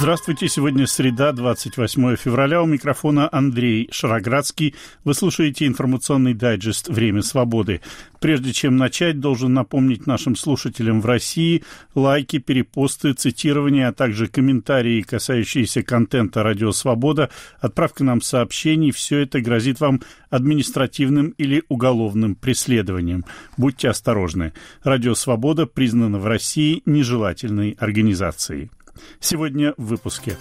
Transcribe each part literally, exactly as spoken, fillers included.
Здравствуйте. Сегодня среда, двадцать восьмое февраля. У микрофона Андрей Шароградский. Вы слушаете информационный дайджест «Время свободы». Прежде чем начать, должен напомнить нашим слушателям в России: лайки, перепосты, цитирования, а также комментарии, касающиеся контента «Радио Свобода», отправка нам сообщений — все это грозит вам административным или уголовным преследованием. Будьте осторожны. «Радио Свобода» признано в России нежелательной организацией. Сегодня в выпуске.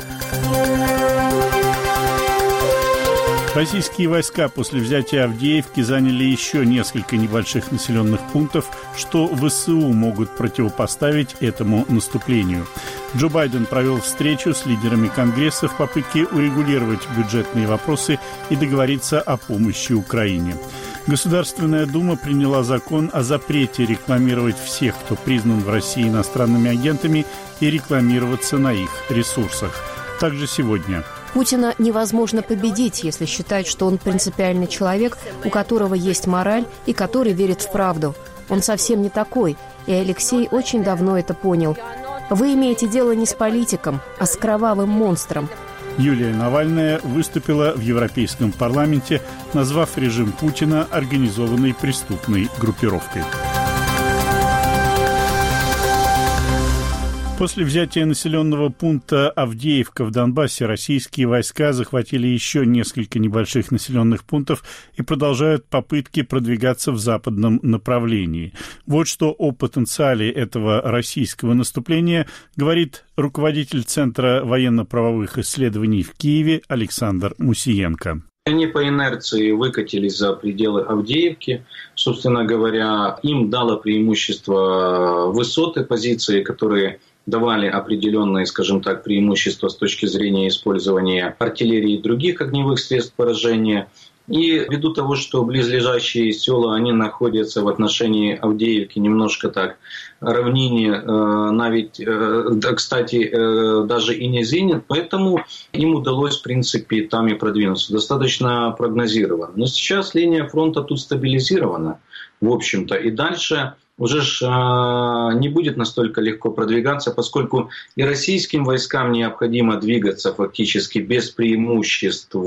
Российские войска после взятия Авдеевки заняли еще несколько небольших населенных пунктов, что ВСУ могут противопоставить этому наступлению. Джо Байден провел встречу с лидерами Конгресса в попытке урегулировать бюджетные вопросы и договориться о помощи Украине. Государственная Дума приняла закон о запрете рекламировать всех, кто признан в России иностранными агентами, и рекламироваться на их ресурсах. Также сегодня. Путина невозможно победить, если считать, что он принципиальный человек, у которого есть мораль и который верит в правду. Он совсем не такой, и Алексей очень давно это понял. Вы имеете дело не с политиком, а с кровавым монстром. Юлия Навальная выступила в Европейском парламенте, назвав режим Путина организованной преступной группировкой. После взятия населенного пункта Авдеевка в Донбассе российские войска захватили еще несколько небольших населенных пунктов и продолжают попытки продвигаться в западном направлении. Вот что о потенциале этого российского наступления говорит руководитель Центра военно-правовых исследований в Киеве Александр Мусиенко. Они по инерции выкатились за пределы Авдеевки. Собственно говоря, им дало преимущество высоты позиции, которые давали определенные, скажем так, преимущества с точки зрения использования артиллерии и других огневых средств поражения. И ввиду того, что близлежащие села, они находятся в отношении Авдеевки немножко так равнине, навіть, кстати, даже и низине, поэтому им удалось, в принципе, там и продвинуться. Достаточно прогнозировано. Но сейчас линия фронта тут стабилизирована, в общем-то, и дальше уже ж не будет настолько легко продвигаться, поскольку и российским войскам необходимо двигаться фактически без преимуществ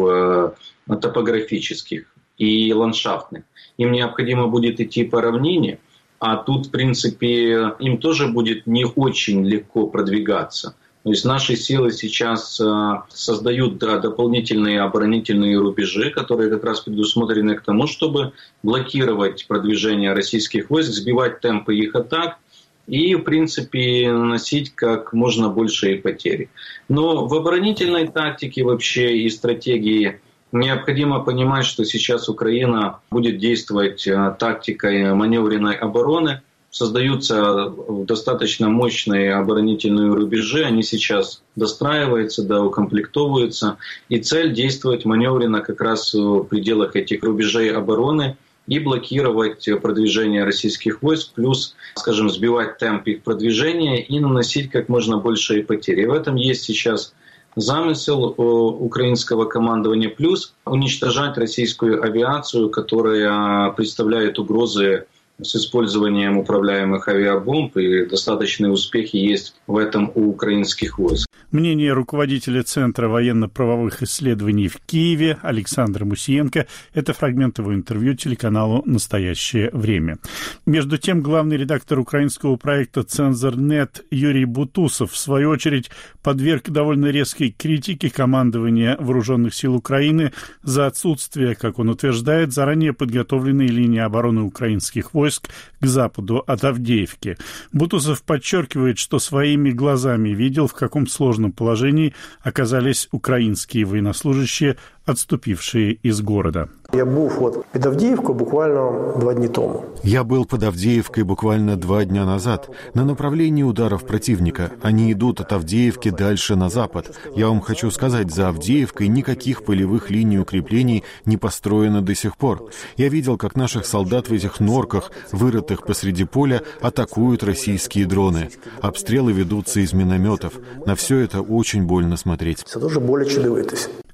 топографических и ландшафтных. Им необходимо будет идти по равнине, а тут, в принципе, им тоже будет не очень легко продвигаться. То есть наши силы сейчас создают дополнительные оборонительные рубежи, которые как раз предусмотрены к тому, чтобы блокировать продвижение российских войск, сбивать темпы их атак и, в принципе, наносить как можно большие потери. Но в оборонительной тактике вообще и стратегии необходимо понимать, что сейчас Украина будет действовать тактикой маневренной обороны. Создаются достаточно мощные оборонительные рубежи, они сейчас достраиваются, да, укомплектовываются. И цель — действовать маневренно как раз в пределах этих рубежей обороны и блокировать продвижение российских войск, плюс, скажем, сбивать темп их продвижения и наносить как можно большие потери. В этом есть сейчас замысел украинского командования, плюс уничтожать российскую авиацию, которая представляет угрозы с использованием управляемых авиабомб, и достаточные успехи есть в этом у украинских войск. Мнение руководителя Центра военно-правовых исследований в Киеве Александра Мусиенко – это фрагмент его интервью телеканалу «Настоящее время». Между тем, главный редактор украинского проекта «Цензор.нет» Юрий Бутусов, в свою очередь, подверг довольно резкой критике командования Вооруженных сил Украины за отсутствие, как он утверждает, заранее подготовленной линии обороны украинских войск к западу от Авдеевки. Бутусов подчеркивает, что своими глазами видел, в каком сложном положении оказались украинские военнослужащие, отступившие из города. Я был вот под Авдеевкой буквально два дня тому. Я был под Авдеевкой буквально два дня назад на направлении ударов противника. Они идут от Авдеевки дальше на запад. Я вам хочу сказать, за Авдеевкой никаких полевых линий укреплений не построено до сих пор. Я видел, как наших солдат в этих норках, вырытых посреди поля, атакуют российские дроны. Обстрелы ведутся из минометов. На все это очень больно смотреть. Это тоже более чудовитость.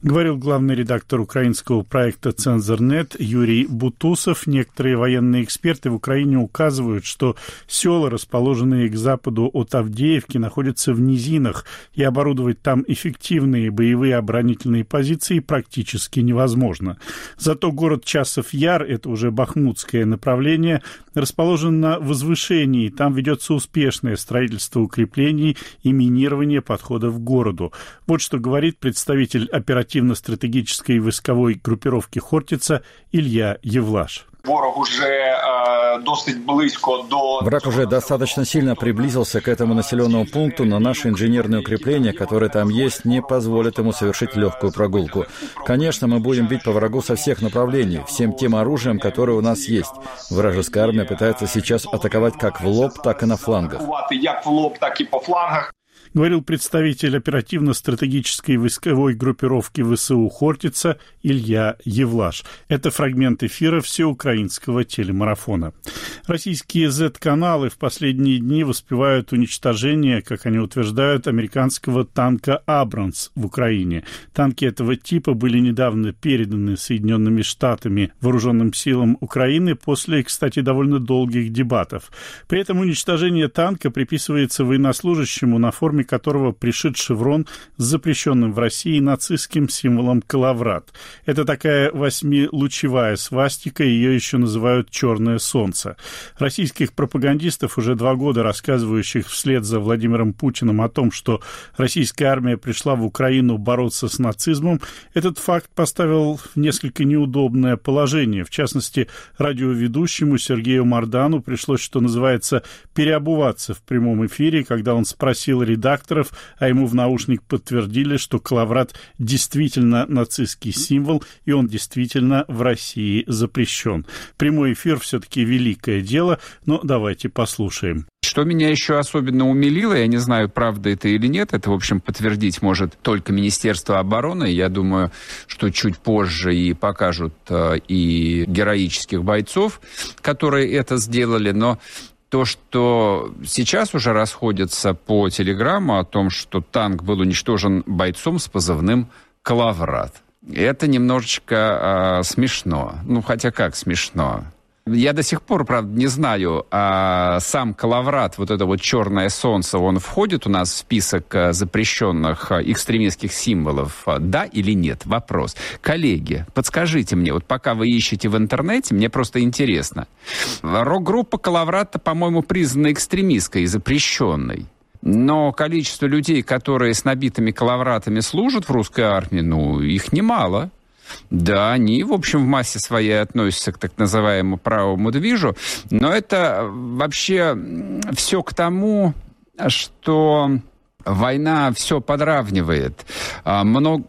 Говорил главный редактор украинского проекта «Цензор.нет» Юрий Бутусов. Некоторые военные эксперты в Украине указывают, что села, расположенные к западу от Авдеевки, находятся в низинах, и оборудовать там эффективные боевые оборонительные позиции практически невозможно. Зато город Часов-Яр, это уже бахмутское направление, расположен на возвышении. Там ведется успешное строительство укреплений и минирование подходов к городу. Вот что говорит представитель оперативно-стратегической войсковой группировки «Хортица» Илья Евлаш. Враг уже достаточно сильно приблизился к этому населенному пункту, но наши инженерные укрепления, которые там есть, не позволят ему совершить легкую прогулку. Конечно, мы будем бить по врагу со всех направлений, всем тем оружием, которое у нас есть. Вражеская армия пытается сейчас атаковать как в лоб, так и на флангах. Говорил представитель оперативно-стратегической войсковой группировки ВСУ «Хортица» Илья Евлаш. Это фрагмент эфира всеукраинского телемарафона. Российские зет-каналы в последние дни воспевают уничтожение, как они утверждают, американского танка «Абрамс» в Украине. Танки этого типа были недавно переданы Соединенными Штатами вооруженным силам Украины после, кстати, довольно долгих дебатов. При этом уничтожение танка приписывается военнослужащему, на форме которого пришит шеврон с запрещенным в России нацистским символом «Калаврат». Это такая восьмилучевая свастика, ее еще называют «Черное солнце». Российских пропагандистов, уже два года рассказывающих вслед за Владимиром Путиным о том, что российская армия пришла в Украину бороться с нацизмом, этот факт поставил в несколько неудобное положение. В частности, радиоведущему Сергею Мардану пришлось, что называется, переобуваться в прямом эфире, когда он спросил редакторов, а ему в наушник подтвердили, что «Калаврат» действительно нацистский символ, и он действительно в России запрещен. Прямой эфир все-таки великое дело, но давайте послушаем. Что меня еще особенно умилило, я не знаю, правда это или нет, это, в общем, подтвердить может только Министерство обороны. Я думаю, что чуть позже и покажут и героических бойцов, которые это сделали, но то, что сейчас уже расходятся по телеграмму о том, что танк был уничтожен бойцом с позывным «Калаврат». Это немножечко э, смешно. Ну, хотя как смешно? Я до сих пор, правда, не знаю, а сам «Калаврат», вот это вот «Черное солнце», он входит у нас в список запрещенных экстремистских символов, да или нет? Вопрос. Коллеги, подскажите мне, вот пока вы ищете в интернете, мне просто интересно. Рок-группа «Калаврат», по-моему, признана экстремистской и запрещенной. Но количество людей, которые с набитыми калавратами служат в русской армии, ну, их немало. Да, они, в общем, в массе своей относятся к так называемому правому движу, но это вообще все к тому, что война все подравнивает. Много...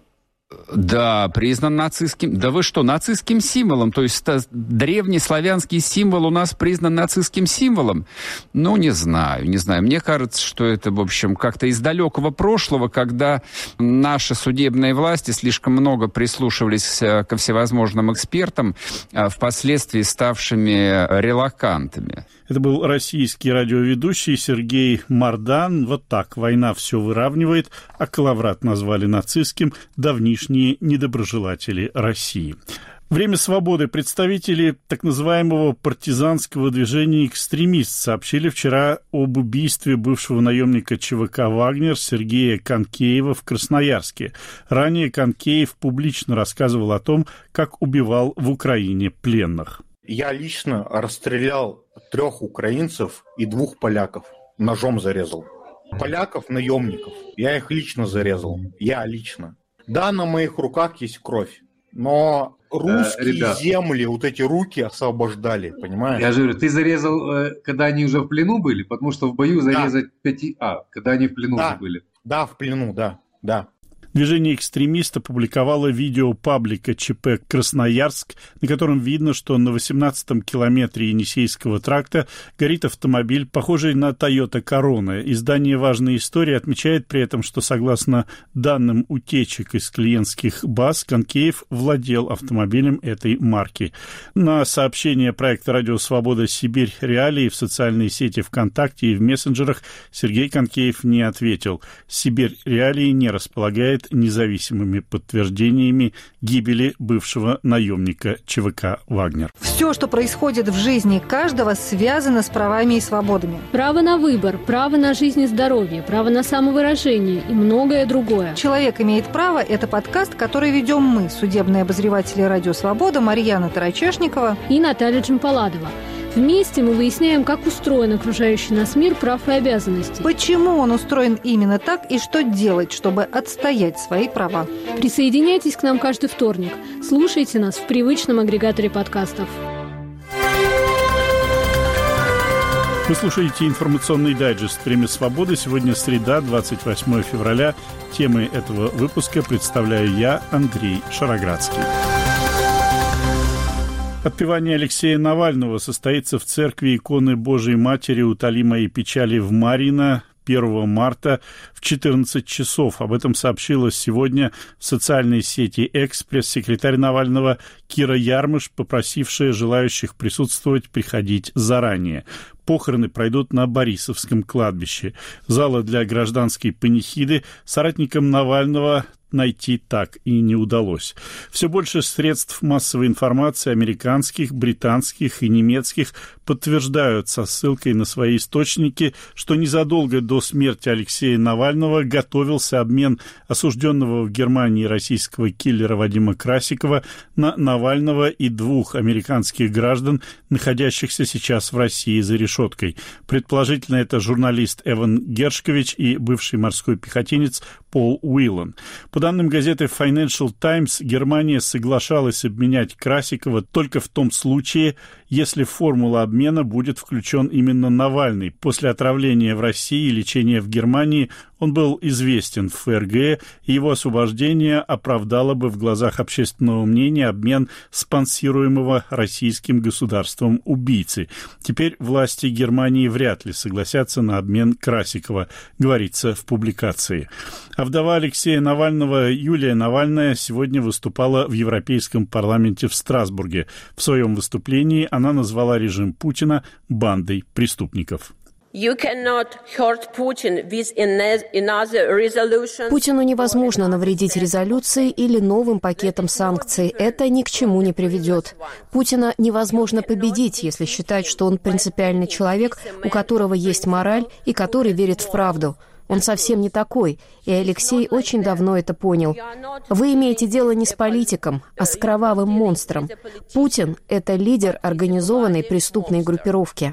Да, признан нацистским... Да вы что, нацистским символом? То есть древний славянский символ у нас признан нацистским символом? Ну, не знаю, не знаю. Мне кажется, что это, в общем, как-то из далекого прошлого, когда наши судебные власти слишком много прислушивались ко всевозможным экспертам, впоследствии ставшими релакантами. Это был российский радиоведущий Сергей Мардан. Вот так война все выравнивает, а «Калаврат» назвали нацистским давнишние недоброжелатели России. Время свободы. Представители так называемого партизанского движения «Экстремист» сообщили вчера об убийстве бывшего наемника ЧВК «Вагнер» Сергея Конкеева в Красноярске. Ранее Конкеев публично рассказывал о том, как убивал в Украине пленных. Я лично расстрелял трех украинцев и двух поляков. Ножом зарезал. Поляков, наемников. Я их лично зарезал. Я лично. Да, на моих руках есть кровь. Но русские э, ребят, земли, вот эти руки освобождали, понимаешь? Я же говорю, ты зарезал, когда они уже в плену были? Потому что в бою зарезать да. пяти... А, когда они в плену да. уже были. Да, в плену, да, да. Движение «Экстремист» опубликовало видео паблика ЧП «Красноярск», на котором видно, что на восемнадцатом километре Енисейского тракта горит автомобиль, похожий на Toyota Corona. Издание «Важная история» отмечает при этом, что, согласно данным утечек из клиентских баз, Конкеев владел автомобилем этой марки. На сообщение проекта «Радио Свобода. Сибирь. Реалии» в социальной сети ВКонтакте и в мессенджерах Сергей Конкеев не ответил. «Сибирь. Реалии» не располагает перед независимыми подтверждениями гибели бывшего наемника ЧВК «Вагнер». Все, что происходит в жизни каждого, связано с правами и свободами. Право на выбор, право на жизнь и здоровье, право на самовыражение и многое другое. «Человек имеет право» – это подкаст, который ведем мы, судебные обозреватели «Радио Свобода» Марьяна Тарачешникова и Наталья Джампаладова. Вместе мы выясняем, как устроен окружающий нас мир прав и обязанностей. Почему он устроен именно так и что делать, чтобы отстоять свои права. Присоединяйтесь к нам каждый вторник. Слушайте нас в привычном агрегаторе подкастов. Вы слушаете информационный дайджест «Время свободы». Сегодня среда, двадцать восьмое февраля. Темы этого выпуска представляю я, Андрей Шароградский. Отпевание Алексея Навального состоится в церкви иконы Божией Матери «Утоли мои печали» в Марьино первого марта в четырнадцать часов. Об этом сообщила сегодня в социальной сети X пресс-секретарь Навального Кира Ярмыш, попросившая желающих присутствовать приходить заранее. Похороны пройдут на Борисовском кладбище. Зала для гражданской панихиды соратникам Навального найти так и не удалось. Все больше средств массовой информации американских, британских и немецких подтверждают со ссылкой на свои источники, что незадолго до смерти Алексея Навального готовился обмен осужденного в Германии российского киллера Вадима Красикова на Навального и двух американских граждан, находящихся сейчас в России за решеткой. Предположительно, это журналист Эван Гершкович и бывший морской пехотинец Пол Уиллан. По данным газеты Financial Times, Германия соглашалась обменять Красикова только в том случае, если в формулу обмена будет включен именно Навальный. После отравления в России и лечения в Германии он был известен в ФРГ, и его освобождение оправдало бы в глазах общественного мнения обмен спонсируемого российским государством убийцы. Теперь власти Германии вряд ли согласятся на обмен Красикова, говорится в публикации. А вдова Алексея Навального Юлия Навальная сегодня выступала в Европейском парламенте в Страсбурге. В своем выступлении она назвала режим Путина бандой преступников. Путину невозможно навредить резолюцией или новым пакетом санкций. Это ни к чему не приведет. Путина невозможно победить, если считать, что он принципиальный человек, у которого есть мораль и который верит в правду. Он совсем не такой, и Алексей очень давно это понял. Вы имеете дело не с политиком, а с кровавым монстром. Путин – это лидер организованной преступной группировки.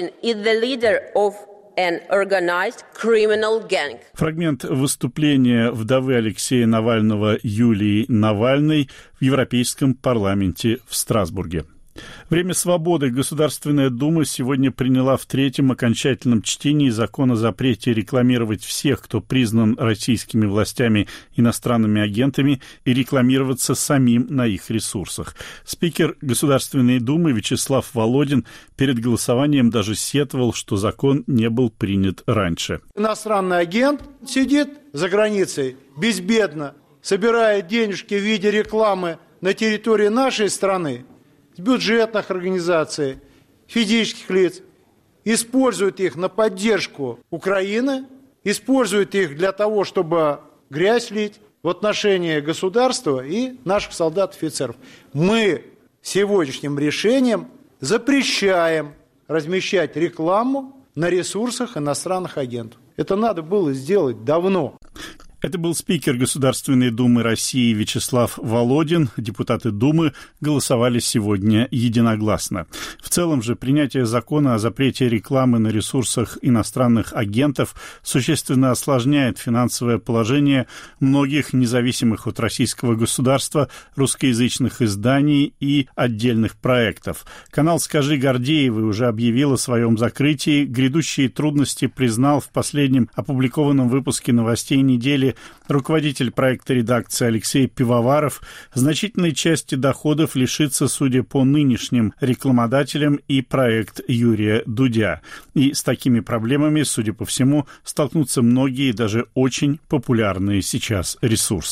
Фрагмент выступления вдовы Алексея Навального Юлии Навальной в Европейском парламенте в Страсбурге. Время свободы. Государственная Дума сегодня приняла в третьем окончательном чтении закон о запрете рекламировать всех, кто признан российскими властями иностранными агентами, и рекламироваться самим на их ресурсах. Спикер Государственной Думы Вячеслав Володин перед голосованием даже сетовал, что закон не был принят раньше. Иностранный агент сидит за границей безбедно, собирает денежки в виде рекламы на территории нашей страны, бюджетных организаций, физических лиц, используют их на поддержку Украины, используют их для того, чтобы грязь лить в отношении государства и наших солдат и офицеров. Мы сегодняшним решением запрещаем размещать рекламу на ресурсах иностранных агентов. Это надо было сделать давно. Это был спикер Государственной Думы России Вячеслав Володин. Депутаты Думы голосовали сегодня единогласно. В целом же принятие закона о запрете рекламы на ресурсах иностранных агентов существенно осложняет финансовое положение многих независимых от российского государства русскоязычных изданий и отдельных проектов. Канал «Скажи Гордеевой» уже объявил о своем закрытии. Грядущие трудности признал в последнем опубликованном выпуске новостей недели руководитель проекта редакции Алексей Пивоваров. Значительной части доходов лишится, судя по нынешним рекламодателям, и проект Юрия Дудя. И с такими проблемами, судя по всему, столкнутся многие, даже очень популярные сейчас ресурсы.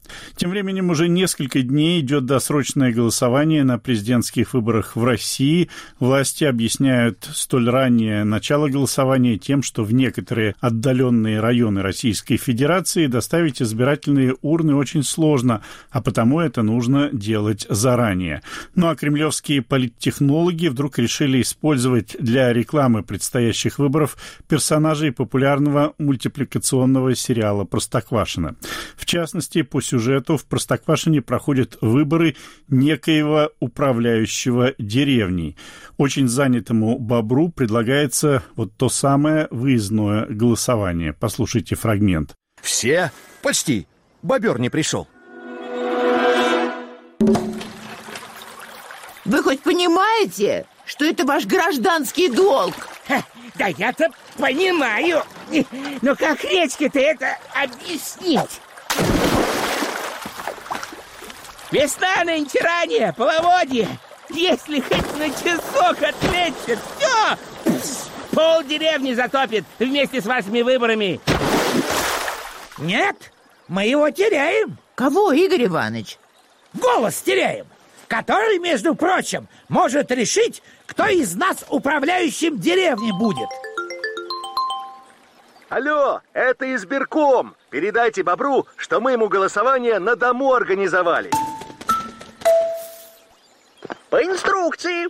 Тем временем уже несколько дней идет досрочное голосование на президентских выборах в России. Власти объясняют столь раннее начало голосования тем, что в некоторые отдаленные районы Российской Федерации доставить избирательные урны очень сложно, а потому это нужно делать заранее. Ну а кремлевские политтехнологи вдруг решили использовать для рекламы предстоящих выборов персонажей популярного мультипликационного сериала «Простоквашино». В частности, по сюжету в Простоквашине проходят выборы некоего управляющего деревней. Очень занятому бобру предлагается вот то самое выездное голосование. Послушайте фрагмент. Все? Почти. Бобер не пришел. Вы хоть понимаете, что это ваш гражданский долг? Ха, да я-то понимаю. Но как Редьке-то это объяснить? Весна нынче ранее, половодье. Если хоть на часок отвлечься, все! Пол деревни затопит вместе с вашими выборами. Нет, мы его теряем. Кого, Игорь Иванович? Голос теряем, который, между прочим, может решить, кто из нас управляющим деревней будет. Алло, это избирком. Передайте бобру, что мы ему голосование на дому организовали. По инструкции.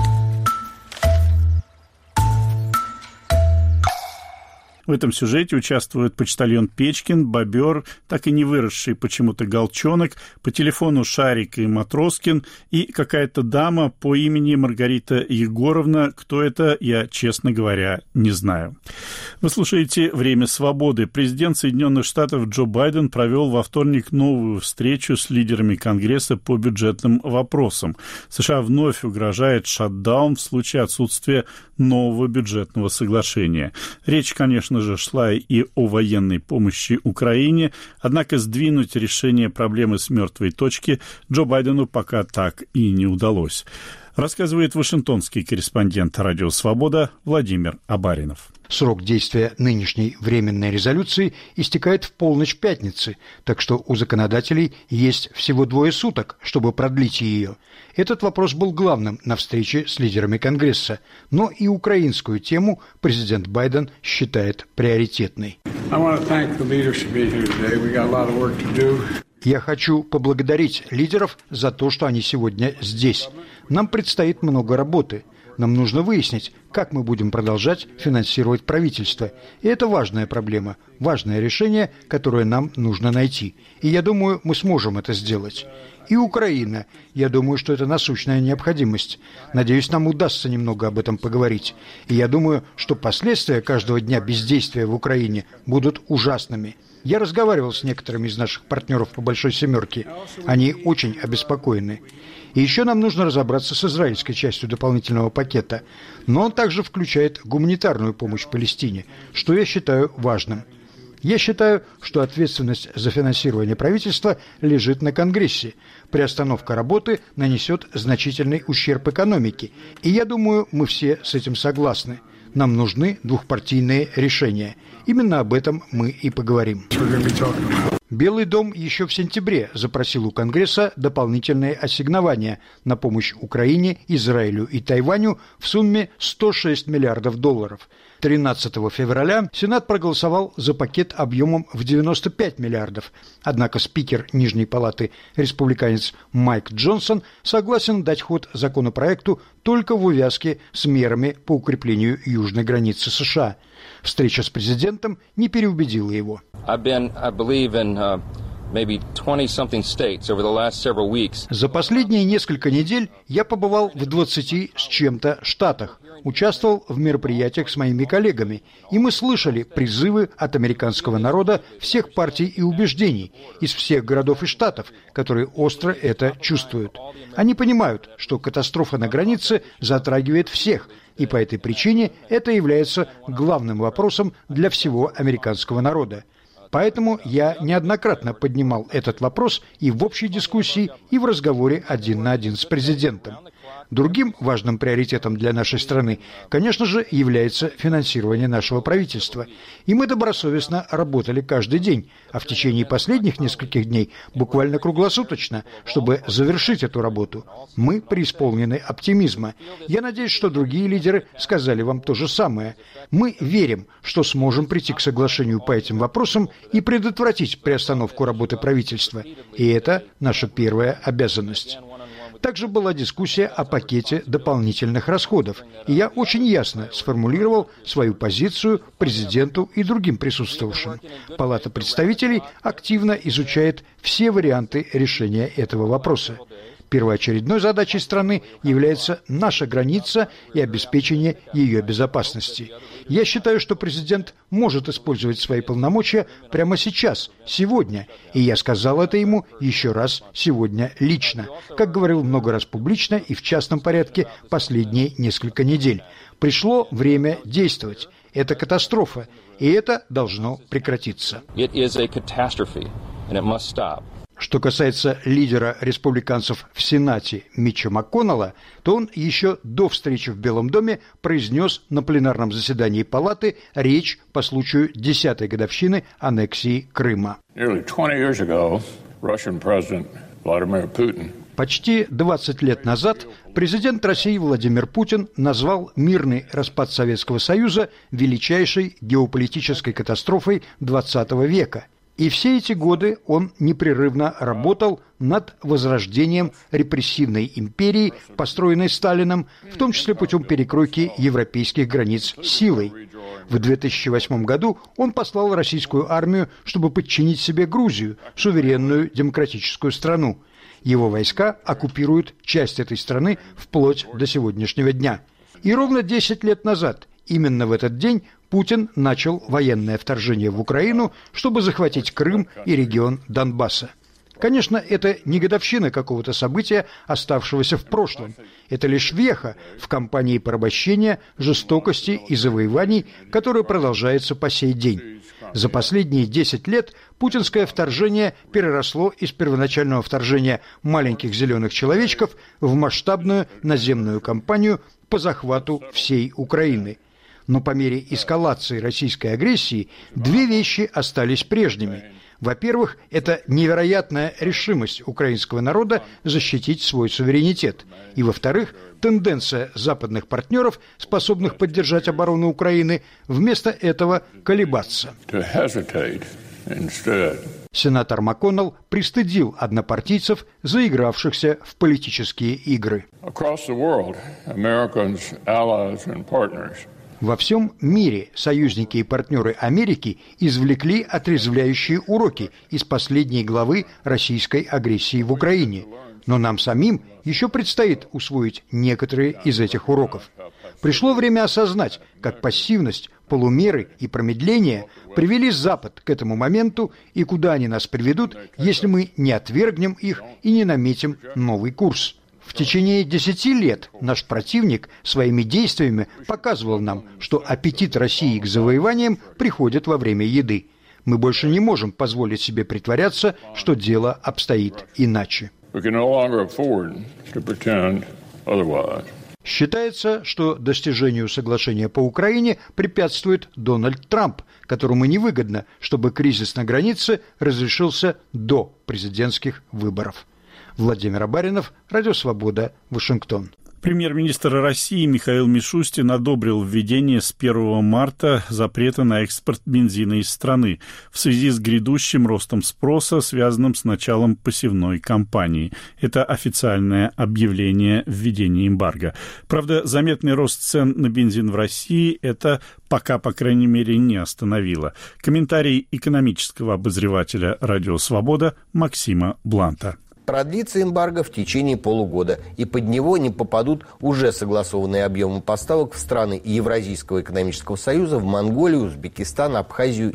В этом сюжете участвуют почтальон Печкин, бобер, так и не выросший почему-то Голчонок, по телефону Шарик и Матроскин и какая-то дама по имени Маргарита Егоровна. Кто это, я, честно говоря, не знаю. Вы слушаете «Время свободы». Президент Соединенных Штатов Джо Байден провел во вторник новую встречу с лидерами Конгресса по бюджетным вопросам. США вновь угрожает шатдаун в случае отсутствия нового бюджетного соглашения. Речь, конечно же, шла и о военной помощи Украине, однако сдвинуть решение проблемы с мертвой точки Джо Байдену пока так и не удалось. Рассказывает вашингтонский корреспондент «Радио Свобода» Владимир Абаринов. Срок действия нынешней временной резолюции истекает в полночь пятницы, так что у законодателей есть всего двое суток, чтобы продлить ее. Этот вопрос был главным на встрече с лидерами Конгресса, но и украинскую тему президент Байден считает приоритетной. Я хочу поблагодарить лидеров за то, что они сегодня здесь. Нам предстоит много работы. Нам нужно выяснить, как мы будем продолжать финансировать правительство. И это важная проблема, важное решение, которое нам нужно найти. И я думаю, мы сможем это сделать. И Украина. Я думаю, что это насущная необходимость. Надеюсь, нам удастся немного об этом поговорить. И я думаю, что последствия каждого дня бездействия в Украине будут ужасными. Я разговаривал с некоторыми из наших партнеров по «Большой семерке». Они очень обеспокоены. И еще нам нужно разобраться с израильской частью дополнительного пакета. Но он также включает гуманитарную помощь Палестине, что я считаю важным. Я считаю, что ответственность за финансирование правительства лежит на Конгрессе. Приостановка работы нанесет значительный ущерб экономике. И я думаю, мы все с этим согласны. Нам нужны двухпартийные решения. Именно об этом мы и поговорим. Белый дом еще в сентябре запросил у Конгресса дополнительные ассигнования на помощь Украине, Израилю и Тайваню в сумме сто шесть миллиардов долларов. тринадцатого февраля Сенат проголосовал за пакет объемом в девяносто пять миллиардов. Однако спикер Нижней палаты, республиканец Майк Джонсон, согласен дать ход законопроекту только в увязке с мерами по укреплению южной границы США. Встреча с президентом не переубедила его. За последние несколько недель я побывал в двадцати с чем-то штатах, участвовал в мероприятиях с моими коллегами, и мы слышали призывы от американского народа всех партий и убеждений, из всех городов и штатов, которые остро это чувствуют. Они понимают, что катастрофа на границе затрагивает всех, и по этой причине это является главным вопросом для всего американского народа. Поэтому я неоднократно поднимал этот вопрос и в общей дискуссии, и в разговоре один на один с президентом. Другим важным приоритетом для нашей страны, конечно же, является финансирование нашего правительства. И мы добросовестно работали каждый день, а в течение последних нескольких дней буквально круглосуточно, чтобы завершить эту работу. Мы преисполнены оптимизма. Я надеюсь, что другие лидеры сказали вам то же самое. Мы верим, что сможем прийти к соглашению по этим вопросам и предотвратить приостановку работы правительства. И это наша первая обязанность. Также была дискуссия о пакете дополнительных расходов, и я очень ясно сформулировал свою позицию президенту и другим присутствовавшим. Палата представителей активно изучает все варианты решения этого вопроса. Первоочередной задачей страны является наша граница и обеспечение ее безопасности. Я считаю, что президент может использовать свои полномочия прямо сейчас, сегодня, и я сказал это ему еще раз сегодня лично, как говорил много раз публично и в частном порядке последние несколько недель. Пришло время действовать. Это катастрофа, и это должно прекратиться. Что касается лидера республиканцев в Сенате Митча МакКоннелла, то он еще до встречи в Белом доме произнес на пленарном заседании Палаты речь по случаю десятой годовщины аннексии Крыма. Почти двадцать лет назад президент России Владимир Путин назвал мирный распад Советского Союза величайшей геополитической катастрофой двадцатого века. И все эти годы он непрерывно работал над возрождением репрессивной империи, построенной Сталином, в том числе путем перекройки европейских границ силой. В две тысячи восьмом году он послал российскую армию, чтобы подчинить себе Грузию, суверенную демократическую страну. Его войска оккупируют часть этой страны вплоть до сегодняшнего дня. И ровно десять лет назад, именно в этот день, Путин начал военное вторжение в Украину, чтобы захватить Крым и регион Донбасса. Конечно, это не годовщина какого-то события, оставшегося в прошлом. Это лишь веха в кампании порабощения, жестокости и завоеваний, которая продолжается по сей день. За последние десять лет путинское вторжение переросло из первоначального вторжения маленьких зеленых человечков в масштабную наземную кампанию по захвату всей Украины. Но по мере эскалации российской агрессии две вещи остались прежними. Во-первых, это невероятная решимость украинского народа защитить свой суверенитет. И, во-вторых, тенденция западных партнеров, способных поддержать оборону Украины, вместо этого колебаться. Сенатор МакКоннелл пристыдил однопартийцев, заигравшихся в политические игры. Во всем мире союзники и партнеры Америки извлекли отрезвляющие уроки из последней главы российской агрессии в Украине. Но нам самим еще предстоит усвоить некоторые из этих уроков. Пришло время осознать, как пассивность, полумеры и промедление привели Запад к этому моменту и куда они нас приведут, если мы не отвергнем их и не наметим новый курс. В течение десяти лет наш противник своими действиями показывал нам, что аппетит России к завоеваниям приходит во время еды. Мы больше не можем позволить себе притворяться, что дело обстоит иначе. Считается, что достижению соглашения по Украине препятствует Дональд Трамп, которому невыгодно, чтобы кризис на границе разрешился до президентских выборов. Владимир Абаринов, Радио Свобода, Вашингтон. Премьер-министр России Михаил Мишустин одобрил введение с первого марта запрета на экспорт бензина из страны в связи с грядущим ростом спроса, связанным с началом посевной кампании. Это официальное объявление введения эмбарго. Правда, заметный рост цен на бензин в России это пока, по крайней мере, не остановило. Комментарий экономического обозревателя «Радио Свобода» Максима Бланта. Продлится эмбарго в течение полугода, и под него не попадут уже согласованные объемы поставок в страны Евразийского экономического союза, в Монголию, Узбекистан, Абхазию и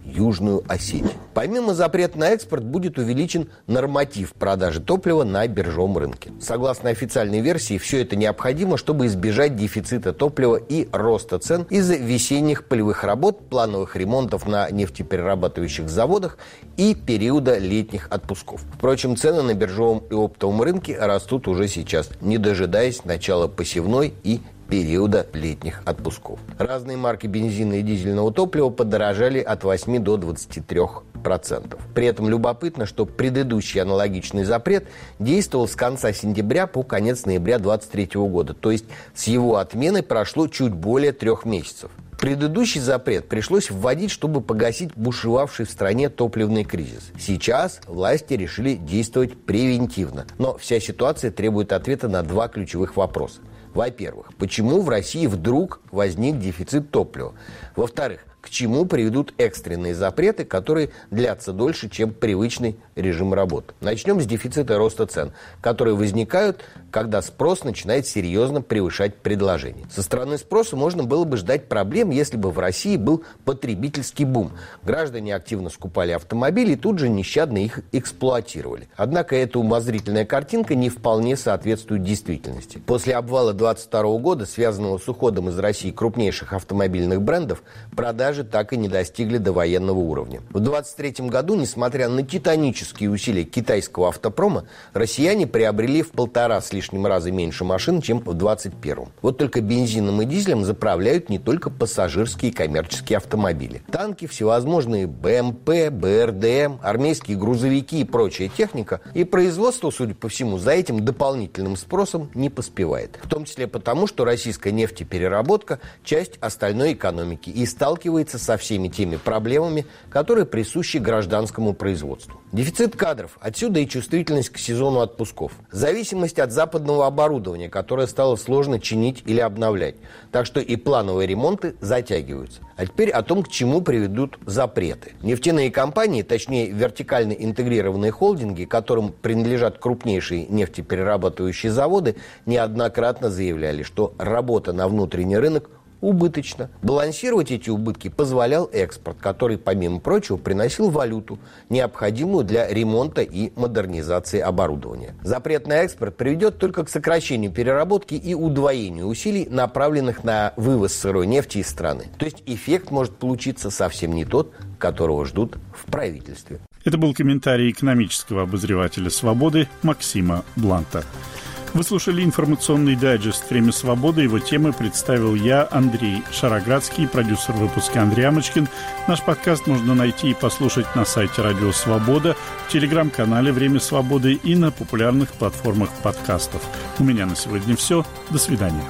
Южную Осетию. Помимо запрета на экспорт будет увеличен норматив продажи топлива на биржевом рынке. Согласно официальной версии, все это необходимо, чтобы избежать дефицита топлива и роста цен из-за весенних полевых работ, плановых ремонтов на нефтеперерабатывающих заводах и периода летних отпусков. Впрочем, цены на биржевом и оптовом рынке растут уже сейчас, не дожидаясь начала посевной и периода летних отпусков. Разные марки бензина и дизельного топлива подорожали от восьми до двадцати трёх процентов. При этом любопытно, что предыдущий аналогичный запрет действовал с конца сентября по конец ноября две тысячи двадцать третьего года, то есть с его отменой прошло чуть более трех месяцев. Предыдущий запрет пришлось вводить, чтобы погасить бушевавший в стране топливный кризис. Сейчас власти решили действовать превентивно, но вся ситуация требует ответа на два ключевых вопроса. Во-первых, почему в России вдруг возник дефицит топлива? Во-вторых, к чему приведут экстренные запреты, которые длятся дольше, чем привычный режим работы? Начнем с дефицита роста цен, которые возникают, когда спрос начинает серьезно превышать предложение. Со стороны спроса можно было бы ждать проблем, если бы в России был потребительский бум. Граждане активно скупали автомобили и тут же нещадно их эксплуатировали. Однако эта умозрительная картинка не вполне соответствует действительности. После обвала двадцать второго года, связанного с уходом из России крупнейших автомобильных брендов, продажи так и не достигли довоенного уровня. В двадцать третьем году, несмотря на титанические усилия китайского автопрома, россияне приобрели в полтора с лишним раза меньше машин, чем в двадцать первом. Вот только бензином и дизелем заправляют не только пассажирские и коммерческие автомобили. Танки, всевозможные бэ эм пэ, бэ эр дэ эм, армейские грузовики и прочая техника. И производство, судя по всему, за этим дополнительным спросом не поспевает. В том числе потому, что российская нефтепереработка – часть остальной экономики и сталкивается со всеми теми проблемами, которые присущи гражданскому производству. Дефицит кадров, отсюда и чувствительность к сезону отпусков. Зависимость от западного оборудования, которое стало сложно чинить или обновлять. Так что и плановые ремонты затягиваются. А теперь о том, к чему приведут запреты. Нефтяные компании, точнее вертикально интегрированные холдинги, которым принадлежат крупнейшие нефтеперерабатывающие заводы, неоднократно заявляли, что работа на внутренний рынок убыточно. Балансировать эти убытки позволял экспорт, который, помимо прочего, приносил валюту, необходимую для ремонта и модернизации оборудования. Запрет на экспорт приведет только к сокращению переработки и удвоению усилий, направленных на вывоз сырой нефти из страны. То есть эффект может получиться совсем не тот, которого ждут в правительстве. Это был комментарий экономического обозревателя «Свободы» Максима Бланта. Вы слушали информационный дайджест «Время свободы». Его темы представил я, Андрей Шароградский, продюсер выпуска Андрей Амочкин. Наш подкаст можно найти и послушать на сайте «Радио Свобода», в телеграм-канале «Время свободы» и на популярных платформах подкастов. У меня на сегодня все. До свидания.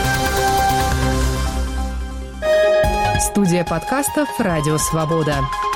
Студия подкастов «Радио Свобода».